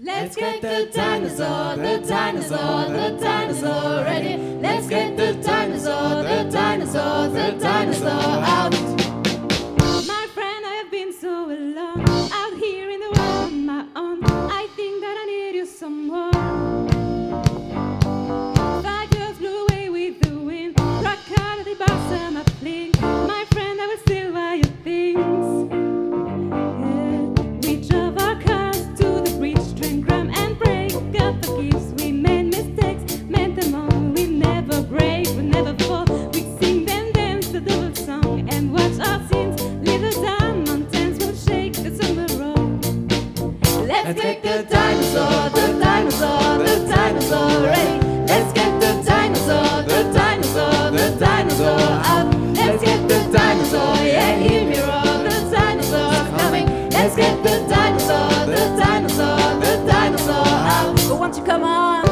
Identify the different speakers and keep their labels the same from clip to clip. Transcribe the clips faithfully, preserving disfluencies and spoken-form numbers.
Speaker 1: Let's get the dinosaur, the dinosaur, the dinosaur ready. Let's get the dinosaur, the dinosaur, the dinosaur out.
Speaker 2: My friend, I have been so alone, out here in the world on my own. I think that I need you some more. Five years blew away with the wind, rock out of the blossom of fling. My friend, I will still buy your things. Yeah. We drove our cars to the bridge, drank rum and break up the gifts. We made mistakes, made them all. We never break, we never fall. We sing them, dance the double song, and watch our sins. Little down mountains will shake, the sun will roll.
Speaker 1: Let's get the dinosaur, the dinosaur, the dinosaur ready. Let's get the dinosaur, the dinosaur, the dinosaur out. Let's get the dinosaur, yeah, hear me roar. The dinosaur's coming. Let's get the dinosaur, the dinosaur, the dinosaur out.
Speaker 2: But won't you come on?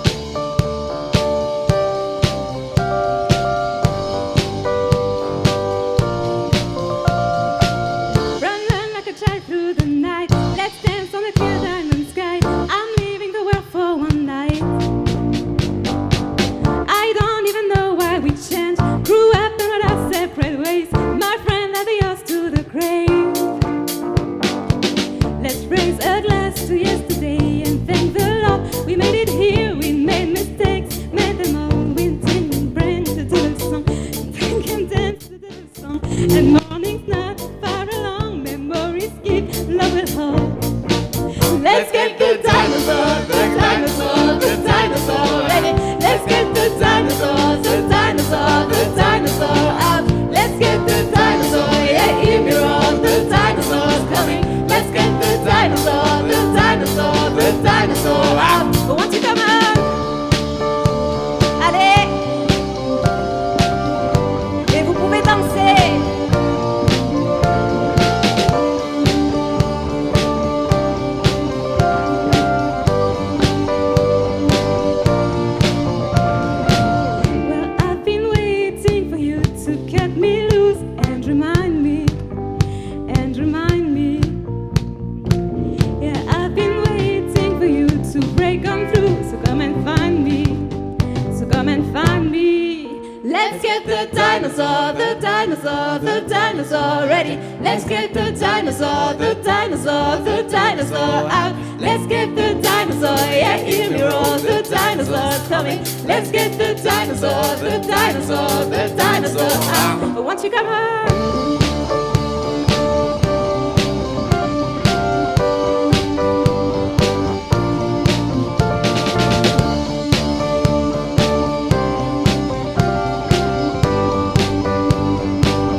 Speaker 2: Run, run like a child through the night. Let's dance on the clear diamond sky. I'm leaving the world for one night. I don't even know why we changed. Grew up and went our separate ways. My friend, led us to the grave. Let's raise a glass to yesterday and thank the Lord. We made it here, we made mistakes, made them all. We didn't bring the devil song, drink and dance the devil song. And morning's not far along, memories keep, love will hold.
Speaker 1: Let's get the dinosaur, the dinosaur, the dinosaur ready. Let's get the dinosaur, the dinosaur, the dinosaur out. Let's get the dinosaur, yeah, hear me roar. The dinosaur's coming. Let's get the dinosaur, the dinosaur, the dinosaur out.
Speaker 2: But won't you come on? Allez! Et vous pouvez danser! Well, I've been waiting for you to cut me loose and remind me, and remind me. Yeah, I've been waiting for you to break on through. So come and find me, so come and find me.
Speaker 1: Let's get the dinosaur, the dinosaur, the dinosaur ready. Let's get the dinosaur, the dinosaur, the dinosaur out. Let's get the dinosaur, yeah, hear me roar. The dinosaur's coming. Let's get the dinosaur, the dinosaur, the dinosaur out.
Speaker 2: But won't you come on?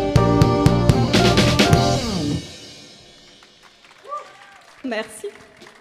Speaker 2: Merci.